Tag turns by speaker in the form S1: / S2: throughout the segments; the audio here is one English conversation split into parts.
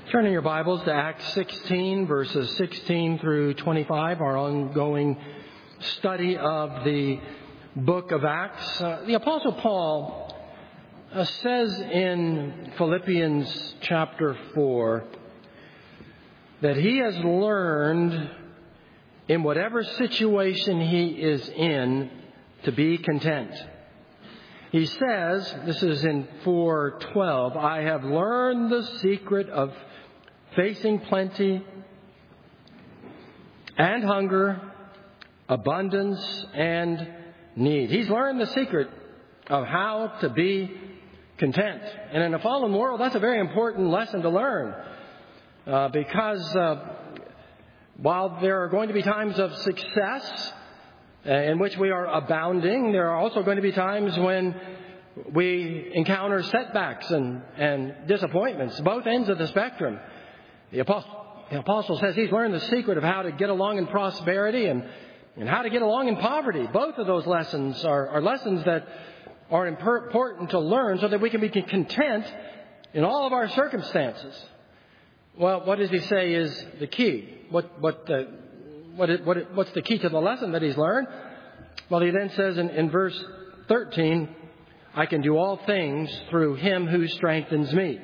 S1: Turn in your Bibles to Acts 16, verses 16 through 25, our ongoing study of the book of Acts. The Apostle Paul says in Philippians chapter 4 that he has learned in whatever situation he is in to be content. He says, this is in 4:12, I have learned the secret of facing plenty and hunger, abundance and need. He's learned the secret of how to be content. And in a fallen world, that's a very important lesson to learn. Because while there are going to be times of success in which we are abounding, there are also going to be times when we encounter setbacks and disappointments, both ends of the spectrum. The apostle says he's learned the secret of how to get along in prosperity and how to get along in poverty. Both of those lessons are lessons that are important to learn so that we can be content in all of our circumstances. Well, what does he say is the key? What's the key to the lesson that he's learned? Well, he then says in verse 13, I can do all things through him who strengthens me.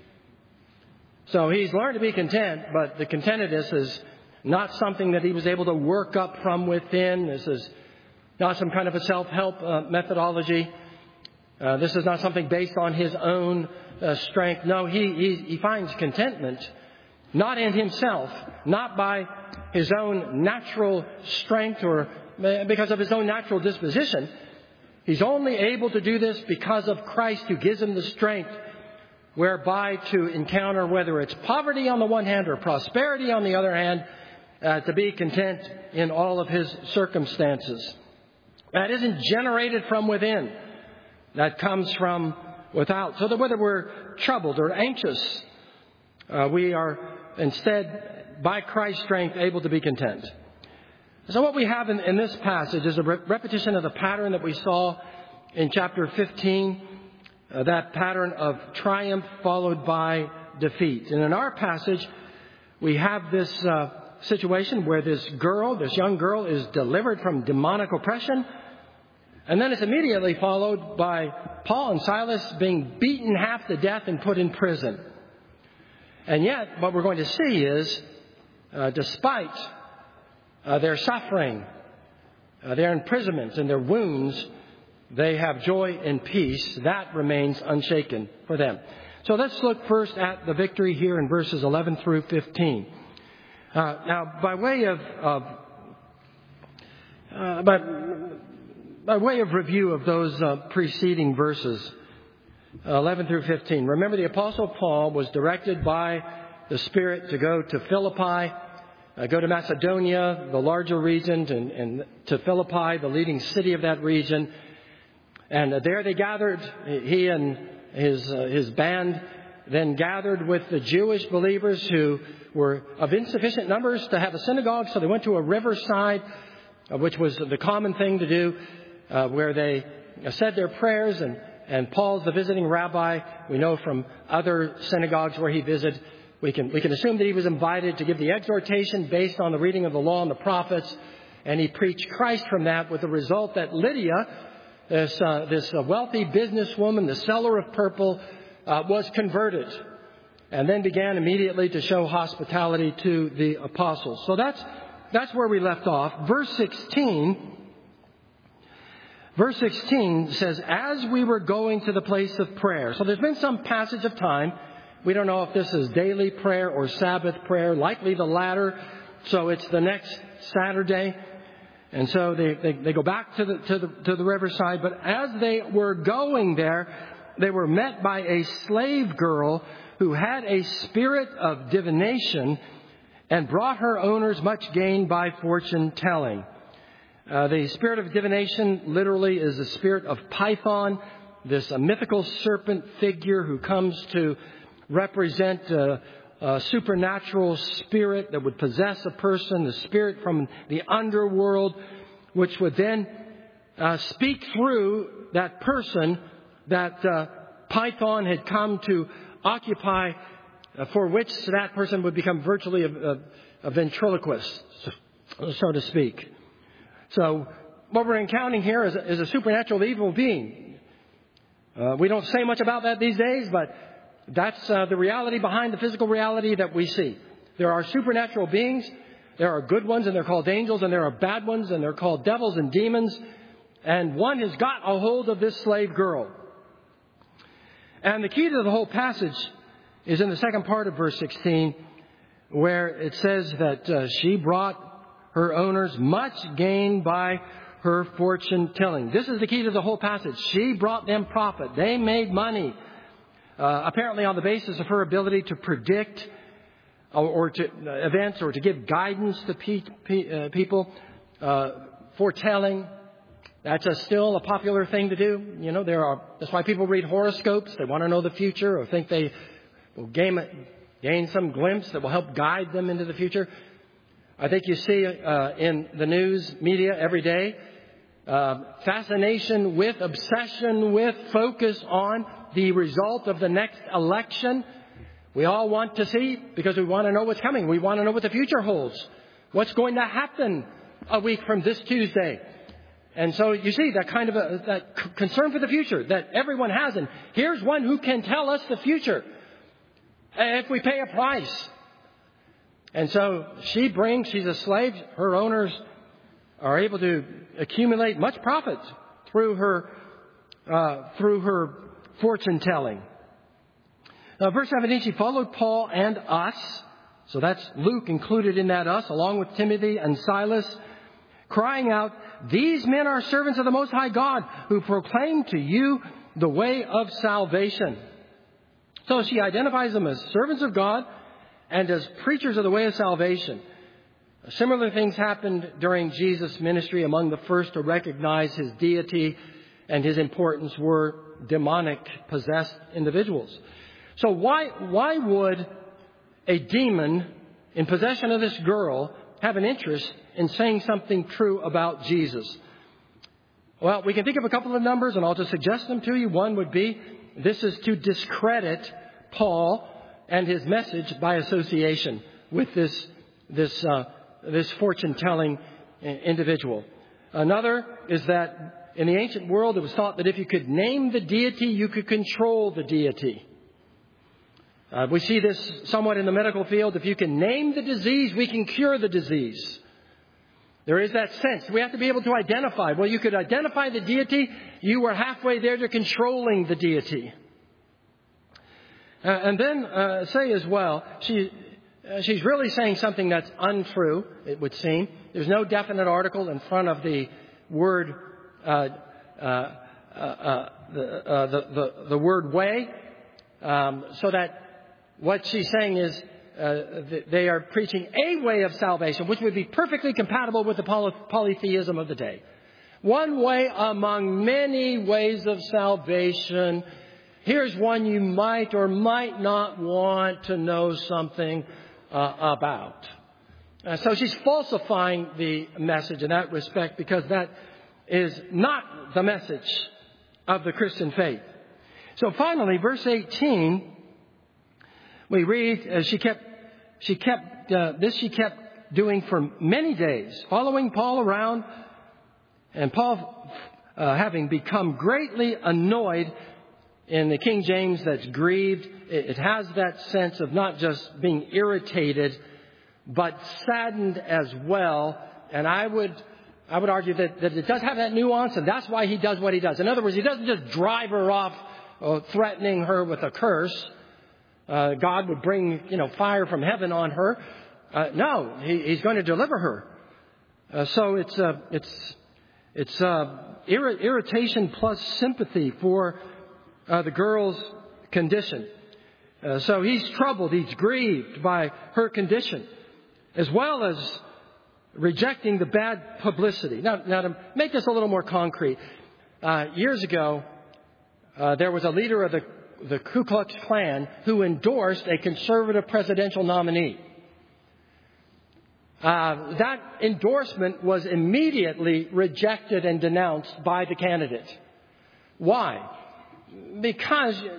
S1: So he's learned to be content, but the contentedness is not something that he was able to work up from within. This is not some kind of a self-help methodology. This is not something based on his own strength. No, he finds contentment not in himself, not by his own natural strength or because of his own natural disposition. He's only able to do this because of Christ who gives him the strength whereby to encounter, whether it's poverty on the one hand or prosperity on the other hand, to be content in all of his circumstances. That isn't generated from within. That comes from without. So that whether we're troubled or anxious, we are instead, by Christ's strength, able to be content. So what we have in this passage is a repetition of the pattern that we saw in chapter 15, that pattern of triumph followed by defeat. And in our passage, we have this situation where this young girl, is delivered from demonic oppression. And then it's immediately followed by Paul and Silas being beaten half to death and put in prison. And yet, what we're going to see is, despite their suffering, their imprisonments and their wounds, they have joy and peace. That remains unshaken for them. So let's look first at the victory here in verses 11 through 15. Now, by way of review of those preceding verses, 11 through 15. Remember, the Apostle Paul was directed by the Spirit to go to Philippi, go to Macedonia, the larger region, and to Philippi, the leading city of that region. And there they gathered. He and his band then gathered with the Jewish believers who were of insufficient numbers to have a synagogue. So they went to a riverside, which was the common thing to do, where they said their prayers. And Paul's the visiting rabbi. We know from other synagogues where he visited, we can assume that he was invited to give the exhortation based on the reading of the law and the prophets. And he preached Christ from that, with the result that Lydia, this wealthy businesswoman, the seller of purple, was converted, and then began immediately to show hospitality to the apostles. So that's where we left off. Verse 16 says, as we were going to the place of prayer. So there's been some passage of time. We don't know if this is daily prayer or Sabbath prayer, likely the latter. So it's the next Saturday. And so they go back to the riverside. But as they were going there, they were met by a slave girl who had a spirit of divination and brought her owners much gain by fortune telling. The spirit of divination literally is the spirit of Python, this mythical serpent figure who comes to represent a supernatural spirit that would possess a person, the spirit from the underworld, which would then speak through that person that Python had come to occupy for which that person would become virtually a ventriloquist, so to speak. So what we're encountering here is a supernatural evil being. We don't say much about that these days, but that's the reality behind the physical reality that we see. There are supernatural beings. There are good ones, and they're called angels, and there are bad ones, and they're called devils and demons. And one has got a hold of this slave girl. And the key to the whole passage is in the second part of verse 16, where it says that she brought her owners much gain by her fortune telling. This is the key to the whole passage. She brought them profit. They made money, apparently on the basis of her ability to predict or to events or to give guidance to people, foretelling. That's still a popular thing to do. You know, that's why people read horoscopes. They want to know the future or think they will gain some glimpse that will help guide them into the future. I think you see in the news media every day, fascination with, obsession with, focus on the result of the next election. We all want to see because we want to know what's coming. We want to know what the future holds. What's going to happen a week from this Tuesday. And so you see that kind of that concern for the future that everyone has. And here's one who can tell us the future if we pay a price. And so she's a slave. Her owners are able to accumulate much profit through her fortune telling. Now, verse 17, she followed Paul and us. So that's Luke included in that us, along with Timothy and Silas, crying out, "These men are servants of the Most High God, who proclaim to you the way of salvation." So she identifies them as servants of God and as preachers of the way of salvation. Similar things happened during Jesus' ministry. Among the first to recognize his deity and his importance were demonic-possessed individuals. So why would a demon in possession of this girl have an interest in saying something true about Jesus? Well, we can think of a couple of numbers, and I'll just suggest them to you. One would be, this is to discredit Paul and his message by association with this fortune-telling individual. Another is that in the ancient world, it was thought that if you could name the deity, you could control the deity. We see this somewhat in the medical field. If you can name the disease, we can cure the disease. There is that sense. We have to be able to identify. Well, you could identify the deity. You were halfway there to controlling the deity. And then say as well, she's really saying something that's untrue, it would seem. There's no definite article in front of the word, the word way, so that what she's saying is they are preaching a way of salvation, which would be perfectly compatible with the polytheism of the day. One way among many ways of salvation. Here's one you might or might not want to know something about. So she's falsifying the message in that respect, because that is not the message of the Christian faith. So finally, verse 18, we read, she kept doing for many days, following Paul around, and Paul, having become greatly annoyed. In the King James, that's grieved. It has that sense of not just being irritated, but saddened as well. And I would argue that it does have that nuance, and that's why he does what he does. In other words, he doesn't just drive her off, threatening her with a curse. God would bring, fire from heaven on her. No, he's going to deliver her. So it's irritation plus sympathy for the girl's condition. So he's troubled, he's grieved by her condition, as well as rejecting the bad publicity. Now to make this a little more concrete, years ago, there was a leader of the Ku Klux Klan who endorsed a conservative presidential nominee. That endorsement was immediately rejected and denounced by the candidate. Why? Because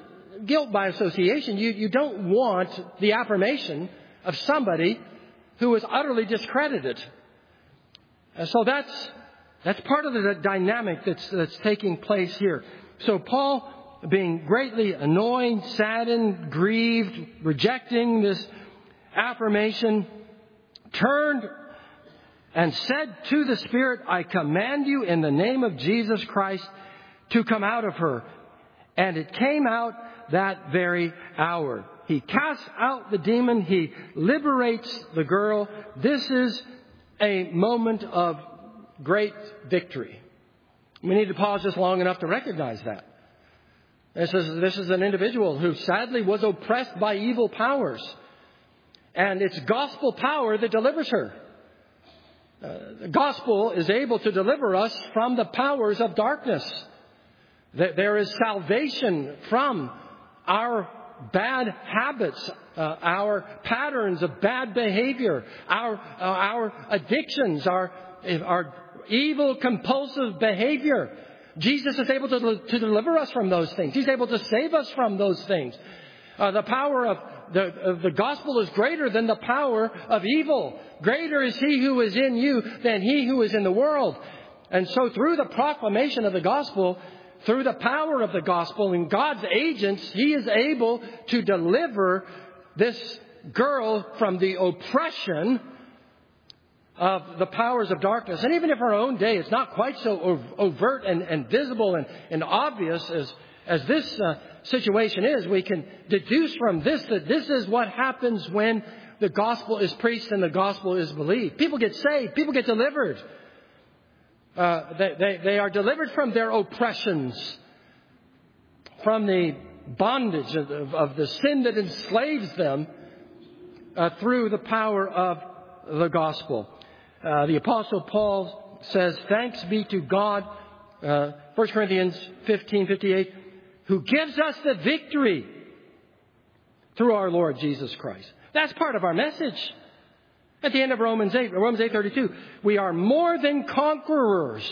S1: guilt by association. You don't want the affirmation of somebody who is utterly discredited. So that's part of the dynamic that's taking place here. So Paul, being greatly annoyed, saddened, grieved, rejecting this affirmation, turned and said to the Spirit, I command you in the name of Jesus Christ to come out of her. And it came out that very hour. He casts out the demon. He liberates the girl. This is a moment of great victory. We need to pause just long enough to recognize that. This is an individual who sadly was oppressed by evil powers. And it's gospel power that delivers her. The gospel is able to deliver us from the powers of darkness. There is salvation from our bad habits, our patterns of bad behavior, our addictions, our evil compulsive behavior. Jesus is able to deliver us from those things. He's able to save us from those things. The power of the gospel is greater than the power of evil. Greater is He who is in you than he who is in the world. And so through the proclamation of the gospel, through the power of the gospel and God's agents, He is able to deliver this girl from the oppression of the powers of darkness. And even if our own day is not quite so overt and visible and obvious as this situation is, we can deduce from this that this is what happens when the gospel is preached and the gospel is believed. People get saved. People get delivered. They are delivered from their oppressions, from the bondage of the sin that enslaves them through the power of the gospel. The Apostle Paul says, thanks be to God, 1 Corinthians 15:58, who gives us the victory through our Lord Jesus Christ. That's part of our message. At the end of Romans 8:32, we are more than conquerors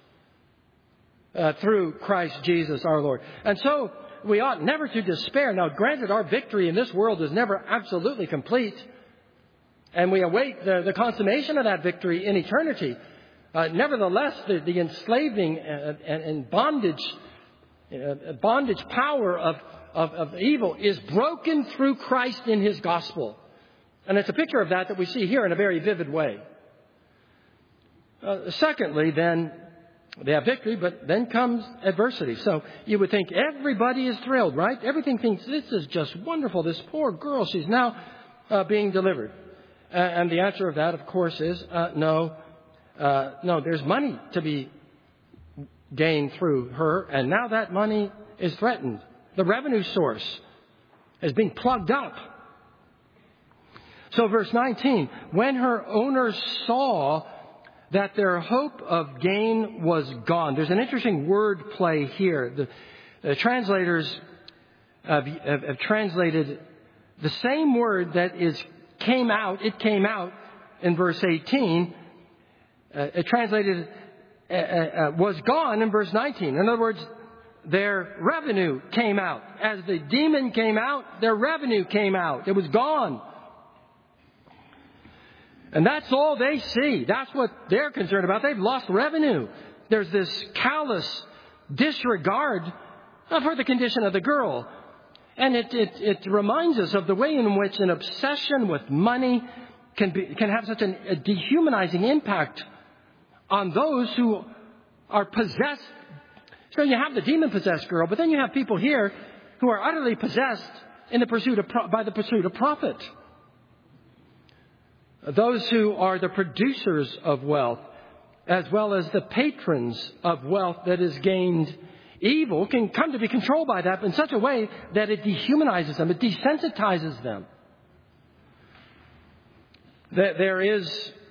S1: through Christ Jesus our Lord. And so we ought never to despair. Now, granted, our victory in this world is never absolutely complete. And we await the consummation of that victory in eternity. Nevertheless, the enslaving and bondage power of evil is broken through Christ in His gospel. And it's a picture of that we see here in a very vivid way. Secondly, then, they have victory, but then comes adversity. So you would think everybody is thrilled, right? Everything thinks this is just wonderful. This poor girl, she's now being delivered. And the answer of that, of course, is no. No, there's money to be gained through her, and now that money is threatened. The revenue source is being plugged up. So verse 19, when her owners saw that their hope of gain was gone. There's an interesting word play here. The translators have translated the same word that came out in verse 18. It translated was gone in verse 19. In other words, their revenue came out. As the demon came out, their revenue came out. It was gone. And that's all they see. That's what they're concerned about. They've lost revenue. There's this callous disregard for the condition of the girl. And it reminds us of the way in which an obsession with money can have such a dehumanizing impact on those who are possessed. So you have the demon-possessed girl, but then you have people here who are utterly possessed by the pursuit of profit. Those who are the producers of wealth, as well as the patrons of wealth that is gained, evil can come to be controlled by that in such a way that it dehumanizes them, it desensitizes them. There is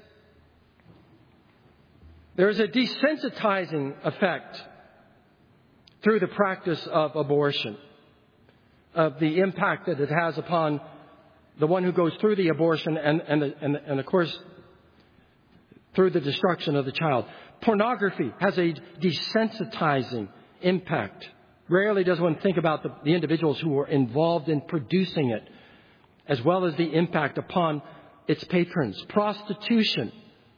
S1: a desensitizing effect through the practice of abortion, of the impact that it has upon the one who goes through the abortion and of course, through the destruction of the child. Pornography has a desensitizing impact Rarely does one think about the individuals who are involved in producing it, as well as the impact upon its patrons. Prostitution.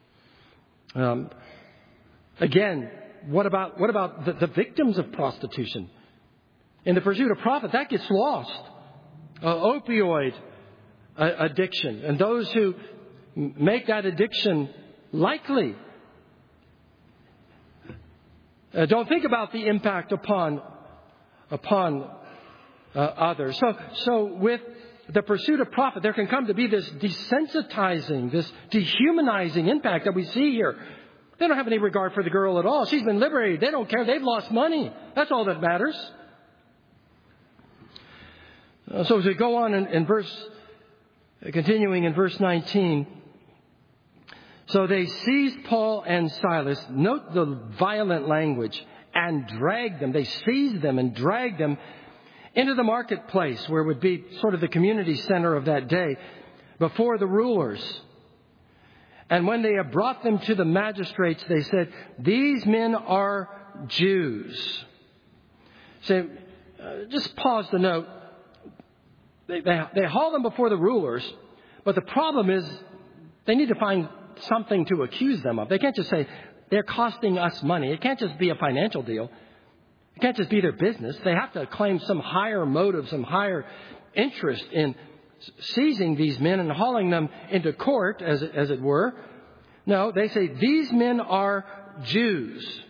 S1: Again, what about the victims of prostitution? In the pursuit of profit, that gets lost. Opioid addiction, and those who make that addiction likely don't think about the impact upon others. So with the pursuit of profit, there can come to be this desensitizing, this dehumanizing impact that we see here. They don't have any regard for the girl at all. She's been liberated. They don't care. They've lost money. That's all that matters. So as we go on continuing in verse 19. So they seized Paul and Silas. Note the violent language. And dragged them. They seized them and dragged them into the marketplace, where would be sort of the community center of that day, before the rulers. And when they had brought them to the magistrates, they said, "These men are Jews." So just pause to note. They haul them before the rulers, but the problem is they need to find something to accuse them of. They can't just say, "They're costing us money." It can't just be a financial deal. It can't just be their business. They have to claim some higher motive, some higher interest in seizing these men and hauling them into court, as it were. No, they say, "These men are Jews."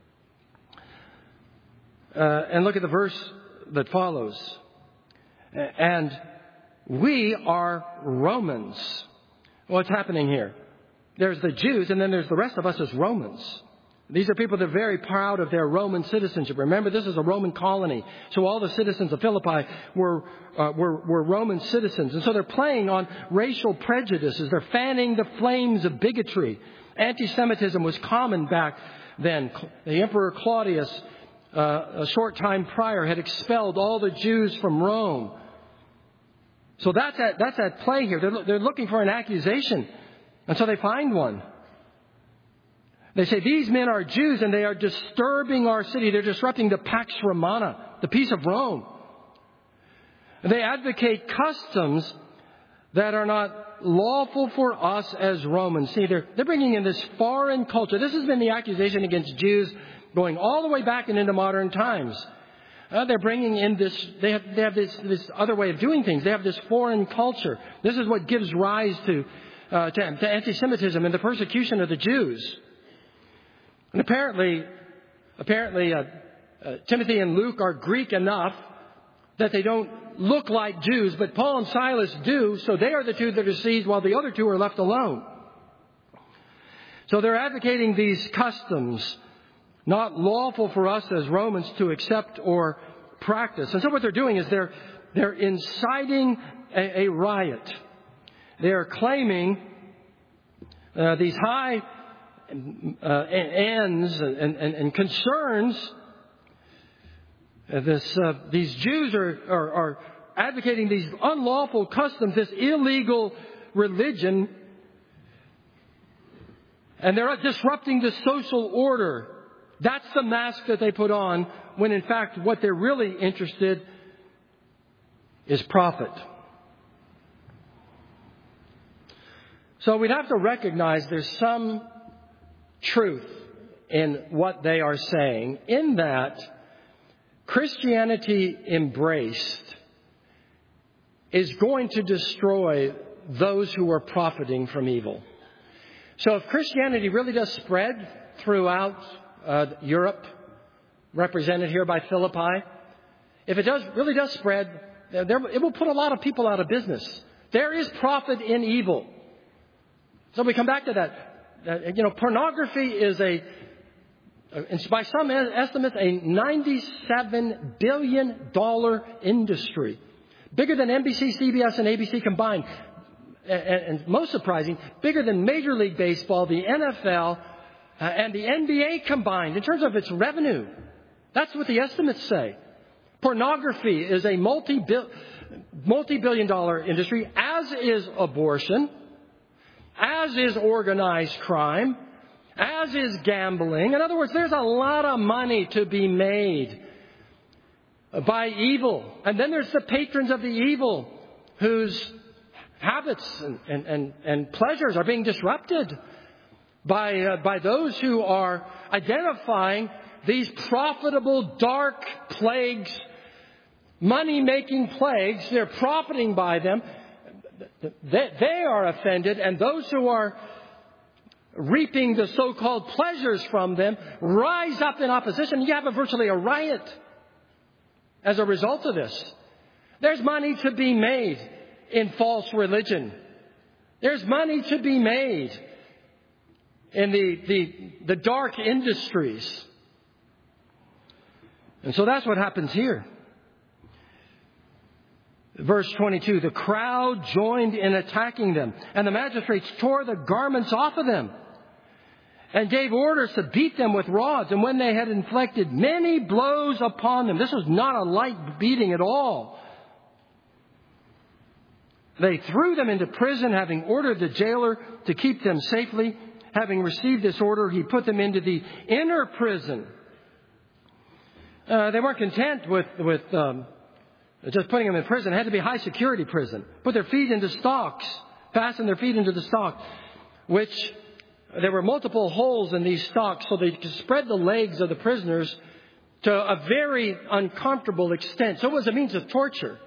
S1: And look at the verse that follows. "And we are Romans." What's happening here? There's the Jews, and then there's the rest of us as Romans. These are people that are very proud of their Roman citizenship. Remember, this is a Roman colony. So all the citizens of Philippi were Roman citizens. And so they're playing on racial prejudices. They're fanning the flames of bigotry. Anti-Semitism was common back then. The Emperor Claudius, a short time prior, had expelled all the Jews from Rome. So that's at play here. They're looking for an accusation. And so they find one. They say, "These men are Jews and they are disturbing our city. They're disrupting the Pax Romana, the peace of Rome." And they advocate customs that are not lawful for us as Romans. See, they're bringing in this foreign culture. This has been the accusation against Jews going all the way back and into modern times. They're bringing in this, they have this other way of doing things. They have this foreign culture. This is what gives rise to anti-Semitism and the persecution of the Jews. And apparently, Timothy and Luke are Greek enough that they don't look like Jews, but Paul and Silas do, so they are the two that are seized while the other two are left alone. So they're advocating these customs, not lawful for us as Romans to accept or practice. And so what they're doing is they're inciting a riot. They are claiming these high ends and concerns. These Jews are advocating these unlawful customs, this illegal religion, and they're disrupting the social order. That's the mask that they put on, when in fact what they're really interested is profit. So we'd have to recognize there's some truth in what they are saying, in that Christianity embraced is going to destroy those who are profiting from evil. So if Christianity really does spread throughout Europe, represented here by Philippi, if it really does spread, it will put a lot of people out of business. There is profit in evil. So we come back to that. Pornography is by some estimates, a $97 billion industry. Bigger than NBC, CBS, and ABC combined. And most surprising, bigger than Major League Baseball, the NFL, and the NBA combined in terms of its revenue. That's what the estimates say. Pornography is a multi-billion dollar industry, as is abortion, as is organized crime, as is gambling. In other words, there's a lot of money to be made by evil. And then there's the patrons of the evil whose habits and pleasures are being disrupted by those who are identifying these profitable dark plagues, money-making plagues. They're profiting by them. They are offended, and those who are reaping the so-called pleasures from them rise up in opposition. You have virtually a riot as a result of this. There's money to be made in false religion. There's money to be made in the dark industries. And so that's what happens here. Verse 22, the crowd joined in attacking them, and the magistrates tore the garments off of them and gave orders to beat them with rods. And when they had inflicted many blows upon them, this was not a light beating at all, they threw them into prison, having ordered the jailer to keep them safely. Having received this order, he put them into the inner prison. They weren't content with just putting them in prison. It had to be a high security prison. Put their feet into stocks, fasten their feet into the stock, which there were multiple holes in these stocks so they could spread the legs of the prisoners to a very uncomfortable extent. So it was a means of torture.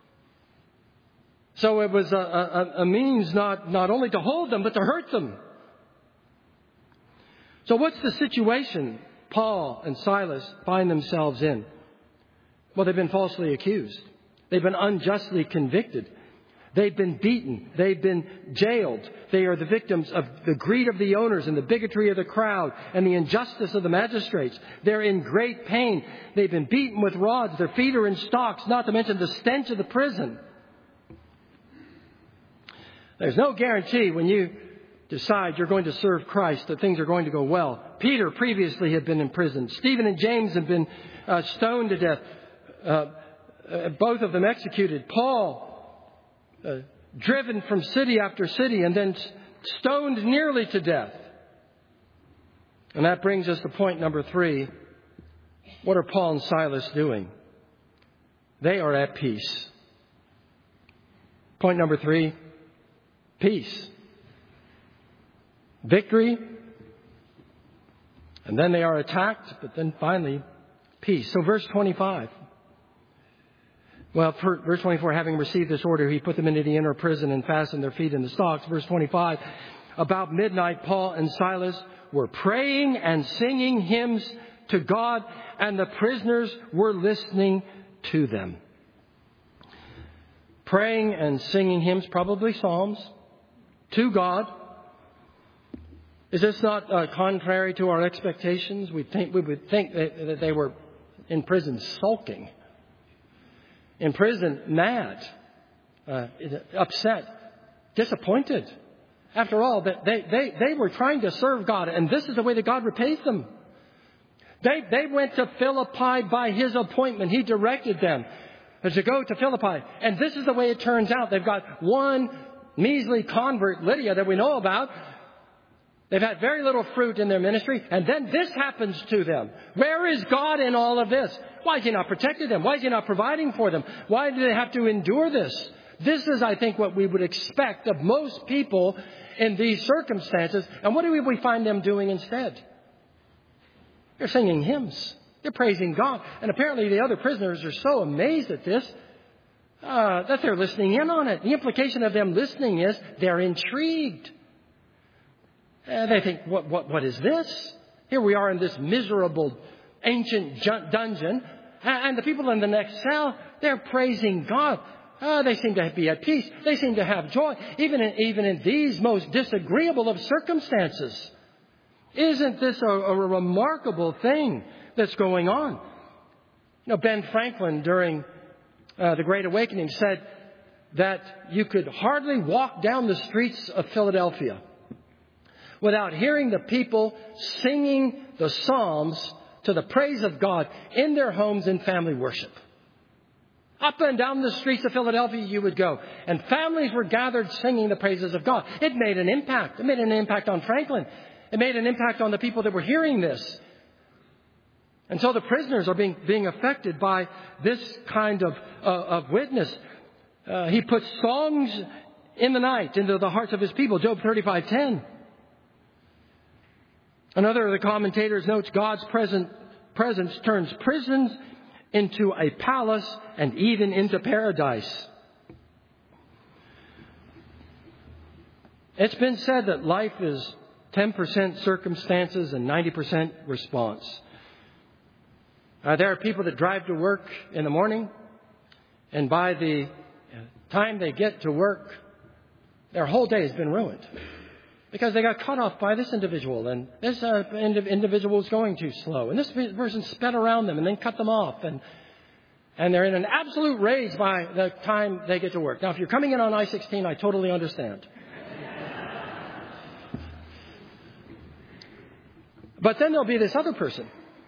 S1: So it was a means not only to hold them, but to hurt them. So what's the situation Paul and Silas find themselves in? Well, they've been falsely accused. They've been unjustly convicted. They've been beaten. They've been jailed. They are the victims of the greed of the owners and the bigotry of the crowd and the injustice of the magistrates. They're in great pain. They've been beaten with rods. Their feet are in stocks, not to mention the stench of the prison. There's no guarantee when you decide you're going to serve Christ that things are going to go well. Peter previously had been in prison. Stephen and James had been stoned to death. Both of them executed. Paul driven from city after city and then stoned nearly to death. And that brings us to point number 3. What are Paul and Silas doing? They are at peace. Point number 3, peace. Victory. And then they are attacked, but then finally, peace. So verse 25. Well, verse 24, having received this order, he put them into the inner prison and fastened their feet in the stocks. Verse 25, about midnight, Paul and Silas were praying and singing hymns to God, and the prisoners were listening to them. Praying and singing hymns, probably psalms, to God. Is this not contrary to our expectations? We would think that they were in prison sulking. In prison, mad, upset, disappointed. After all, they were trying to serve God, and this is the way that God repays them. They went to Philippi by His appointment. He directed them to go to Philippi. And this is the way it turns out. They've got one measly convert, Lydia, that we know about. They've had very little fruit in their ministry, and then this happens to them. Where is God in all of this? Why has He not protected them? Why is He not providing for them? Why do they have to endure this? This is, I think, what we would expect of most people in these circumstances. And what do we find them doing instead? They're singing hymns. They're praising God. And apparently the other prisoners are so amazed at this that they're listening in on it. The implication of them listening is they're intrigued. They think, what is this? Here we are in this miserable ancient dungeon, and the people in the next cell, they're praising God. They seem to be at peace. They seem to have joy, even in these most disagreeable of circumstances. Isn't this a remarkable thing that's going on? You know, Ben Franklin, during the Great Awakening, said that you could hardly walk down the streets of Philadelphia without hearing the people singing the Psalms to the praise of God in their homes in family worship. Up and down the streets of Philadelphia you would go, and families were gathered singing the praises of God. It made an impact. It made an impact on Franklin. It made an impact on the people that were hearing this. And so the prisoners are being affected by this kind of witness. He puts songs in the night into the hearts of his people. Job 35:10. Another of the commentators notes God's presence turns prisons into a palace and even into paradise. It's been said that life is 10% circumstances and 90% response. There are people that drive to work in the morning, and by the time they get to work, their whole day has been ruined because they got cut off by this individual, and this individual was going too slow, and this person sped around them and then cut them off, and they're in an absolute rage by the time they get to work. Now, if you're coming in on I-16, I totally understand. But then there'll be this other person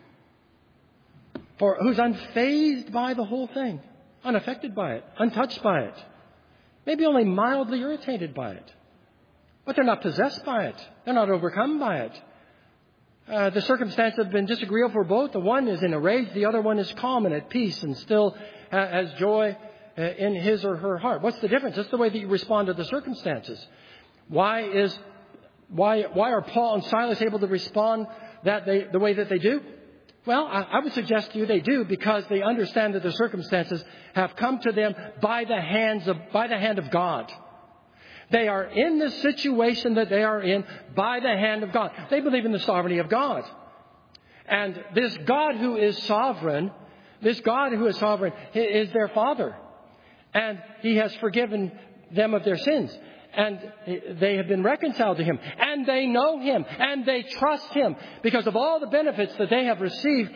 S1: who's unfazed by the whole thing, unaffected by it, untouched by it, maybe only mildly irritated by it. But they're not possessed by it. They're not overcome by it. The circumstances have been disagreeable for both. The one is in a rage. The other one is calm and at peace and still has joy in his or her heart. What's the difference? It's the way that you respond to the circumstances. Why are Paul and Silas able to respond the way that they do? Well, I would suggest to you they do because they understand that the circumstances have come to them by the hand of God. They are in the situation that they are in by the hand of God. They believe in the sovereignty of God. And this God who is sovereign is their Father. And He has forgiven them of their sins. And they have been reconciled to Him. And they know Him. And they trust Him because of all the benefits that they have received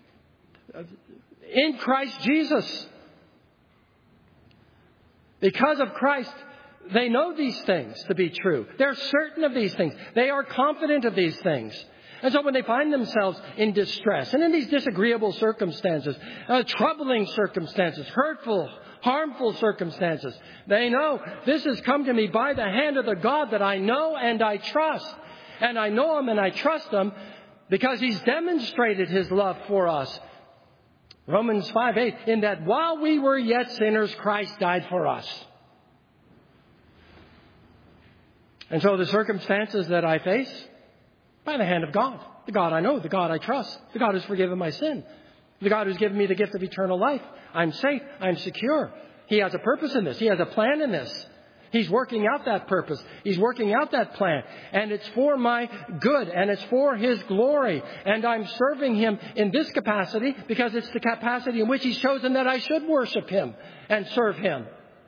S1: in Christ Jesus. Because of Christ, they know these things to be true. They're certain of these things. They are confident of these things. And so when they find themselves in distress and in these disagreeable circumstances, troubling circumstances, hurtful, harmful circumstances, they know this has come to me by the hand of the God that I know and I trust. And I know Him and I trust Him because He's demonstrated His love for us. Romans 5:8, in that while we were yet sinners, Christ died for us. And so the circumstances that I face, by the hand of God. The God I know, the God I trust. The God who's forgiven my sin. The God who's given me the gift of eternal life. I'm safe. I'm secure. He has a purpose in this. He has a plan in this. He's working out that purpose. He's working out that plan. And it's for my good. And it's for His glory. And I'm serving Him in this capacity because it's the capacity in which He's chosen that I should worship Him and serve Him.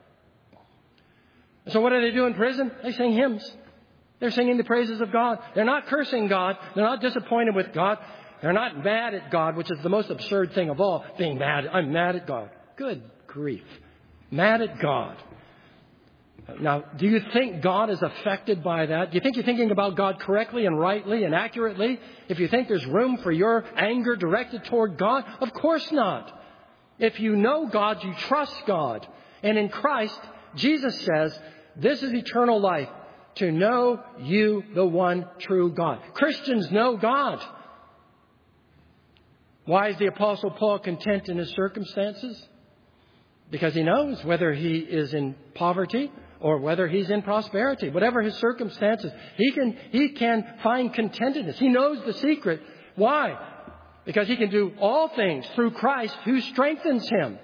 S1: So what do they do in prison? They sing hymns. They're singing the praises of God. They're not cursing God. They're not disappointed with God. They're not mad at God, which is the most absurd thing of all, being mad. I'm mad at God. Good grief. Mad at God. Now, do you think God is affected by that? Do you think you're thinking about God correctly and rightly and accurately? If you think there's room for your anger directed toward God? Of course not. If you know God, you trust God. And in Christ, Jesus says, this is eternal life, to know you, the one true God. Christians know God. Why is the Apostle Paul content in his circumstances? Because he knows whether he is in poverty or whether he's in prosperity. Whatever his circumstances, he can find contentedness. He knows the secret. Why? Because he can do all things through Christ who strengthens him.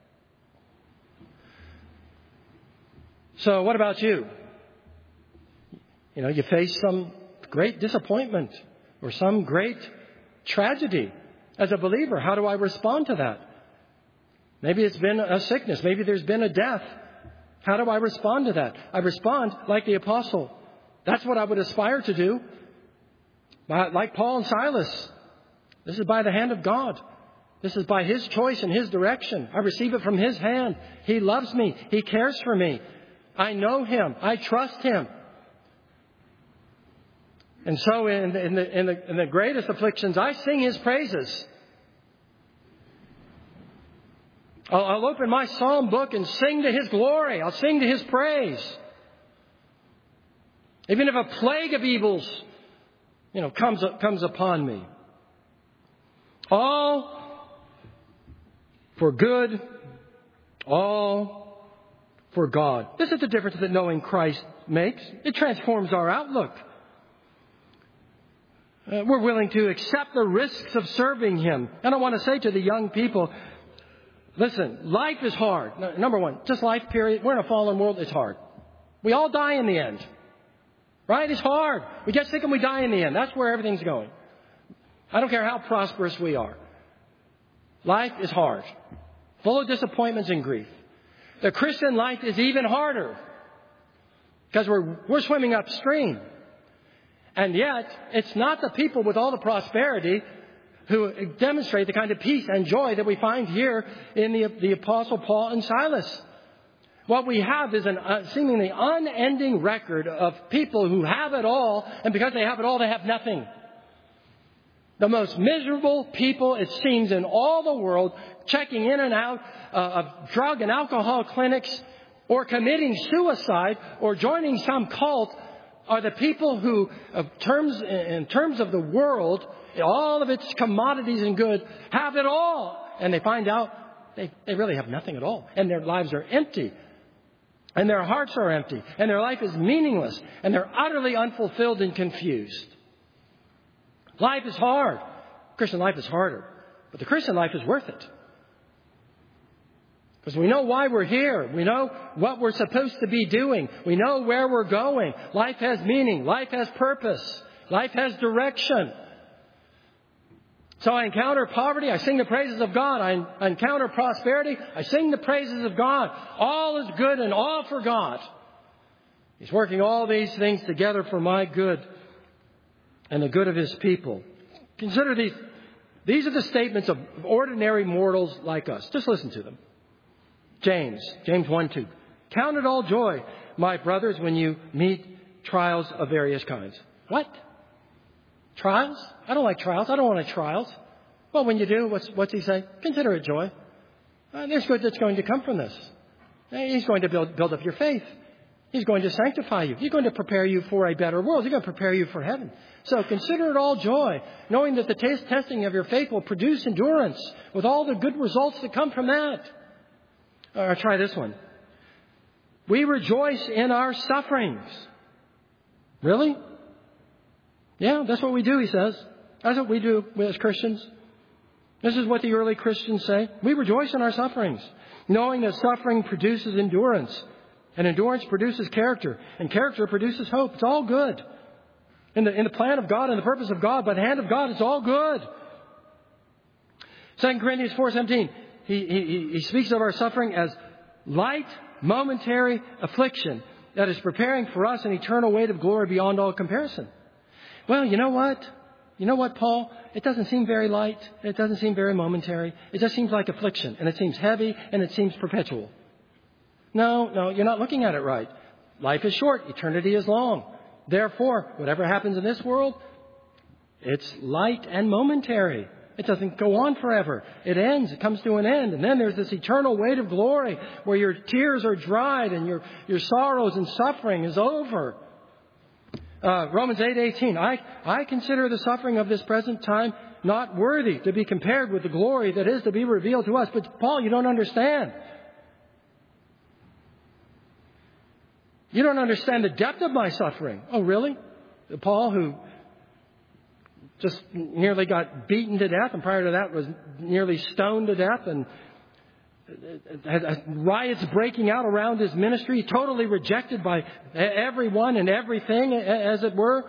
S1: So what about you? You face some great disappointment or some great tragedy. As a believer, how do I respond to that? Maybe it's been a sickness. Maybe there's been a death. How do I respond to that? I respond like the apostle. That's what I would aspire to do. Like Paul and Silas. This is by the hand of God. This is by His choice and His direction. I receive it from His hand. He loves me. He cares for me. I know Him. I trust Him. And so in the greatest afflictions, I sing His praises. I'll open my psalm book and sing to His glory. I'll sing to His praise. Even if a plague of evils, comes upon me. All for good, all for God. This is the difference that knowing Christ makes. It transforms our outlook. We're willing to accept the risks of serving Him. And I want to say to the young people, listen, life is hard. Number one, just life, period. We're in a fallen world. It's hard. We all die in the end. Right? It's hard. We get sick and we die in the end. That's where everything's going. I don't care how prosperous we are. Life is hard. Full of disappointments and grief. The Christian life is even harder. Because we're swimming upstream. And yet, it's not the people with all the prosperity who demonstrate the kind of peace and joy that we find here in the Apostle Paul and Silas. What we have is a seemingly unending record of people who have it all, and because they have it all, they have nothing. The most miserable people, it seems, in all the world, checking in and out of drug and alcohol clinics, or committing suicide, or joining some cult, are the people who, in terms of the world, all of its commodities and goods, have it all. And they find out they really have nothing at all. And their lives are empty. And their hearts are empty. And their life is meaningless. And they're utterly unfulfilled and confused. Life is hard. Christian life is harder. But the Christian life is worth it. Because we know why we're here. We know what we're supposed to be doing. We know where we're going. Life has meaning. Life has purpose. Life has direction. So I encounter poverty. I sing the praises of God. I encounter prosperity. I sing the praises of God. All is good and all for God. He's working all these things together for my good and the good of His people. Consider these. These are the statements of ordinary mortals like us. Just listen to them. James 1:2. Count it all joy, my brothers, when you meet trials of various kinds. What? Trials? I don't like trials. I don't want any trials. Well, when you do, what's he say? Consider it joy. There's good that's going to come from this. He's going to build up your faith. He's going to sanctify you. He's going to prepare you for a better world. He's going to prepare you for heaven. So consider it all joy, knowing that the testing of your faith will produce endurance with all the good results that come from that. Or try this one. We rejoice in our sufferings. Really? Yeah, that's what we do, he says. That's what we do as Christians. This is what the early Christians say. We rejoice in our sufferings, knowing that suffering produces endurance. And endurance produces character. And character produces hope. It's all good. In the plan of God and the purpose of God, by the hand of God, it's all good. 2 Corinthians 4:17. He speaks of our suffering as light, momentary affliction that is preparing for us an eternal weight of glory beyond all comparison. Well, you know what? You know what, Paul? It doesn't seem very light. It doesn't seem very momentary. It just seems like affliction. And it seems heavy. And it seems perpetual. No, you're not looking at it right. Life is short. Eternity is long. Therefore, whatever happens in this world, it's light and momentary. It doesn't go on forever. It ends. It comes to an end. And then there's this eternal weight of glory where your tears are dried and your sorrows and suffering is over. Romans 8:18. I consider the suffering of this present time not worthy to be compared with the glory that is to be revealed to us. But Paul, you don't understand. You don't understand the depth of my suffering. Oh, really? Paul, who just nearly got beaten to death, and prior to that was nearly stoned to death, and had riots breaking out around his ministry, totally rejected by everyone and everything, as it were.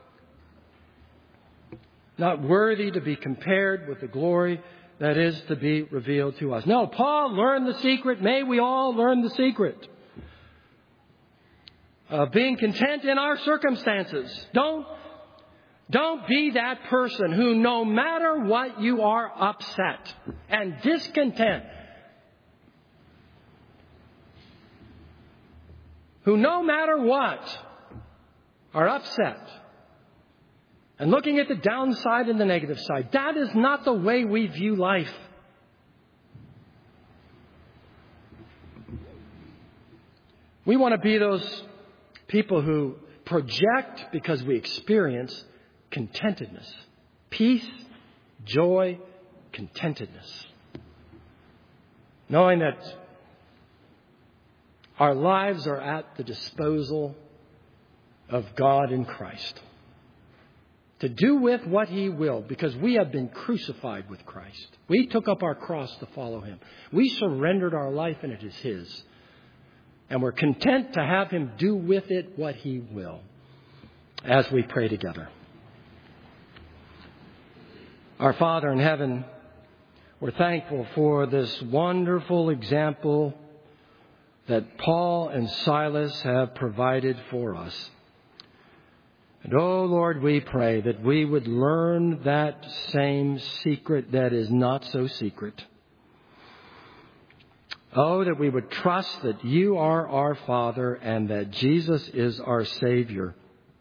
S1: Not worthy to be compared with the glory that is to be revealed to us. No, Paul learned the secret. May we all learn the secret of being content in our circumstances. Don't be that person who, no matter what, you are upset and discontent. Who, no matter what, are upset and looking at the downside and the negative side. That is not the way we view life. We want to be those people who project because we experience contentedness, peace, joy, contentedness. Knowing that our lives are at the disposal of God in Christ. To do with what He will, because we have been crucified with Christ. We took up our cross to follow Him. We surrendered our life and it is His. And we're content to have Him do with it what He will, as we pray together. Our Father in heaven, we're thankful for this wonderful example that Paul and Silas have provided for us. And oh Lord, we pray that we would learn that same secret that is not so secret. Oh, that we would trust that You are our Father and that Jesus is our Savior.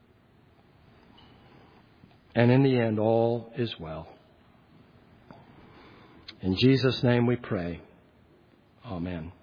S1: And in the end, all is well. In Jesus' name we pray. Amen.